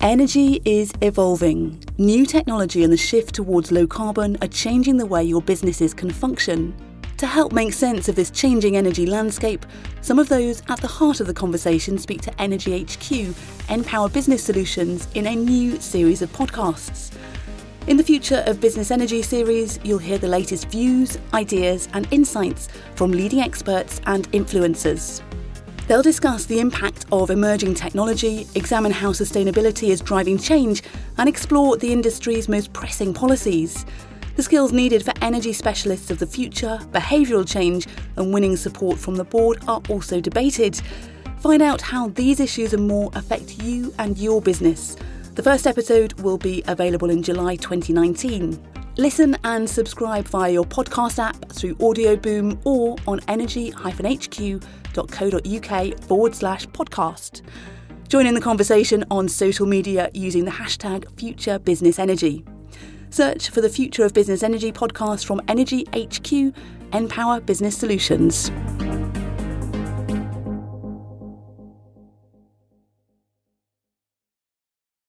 Energy is evolving. New technology and the shift towards low carbon are changing the way your businesses can function. To help make sense of this changing energy landscape, some of those at the heart of the conversation speak to Energy HQ, npower Business Solutions, in a new series of podcasts. In the Future of Business Energy series, you'll hear the latest views, ideas and insights from leading experts and influencers. They'll discuss the impact of emerging technology, examine how sustainability is driving change, and explore the industry's most pressing policies. The skills needed for energy specialists of the future, behavioural change, and winning support from the board are also debated. Find out how these issues and more affect you and your business. The first episode will be available in July 2019. Listen and subscribe via your podcast app, through Audio Boom, or on energy-hq.co.uk/podcast. Join in the conversation on social media using the hashtag FutureBusinessEnergy. Search for the Future of Business Energy podcast from Energy HQ, npower Business Solutions.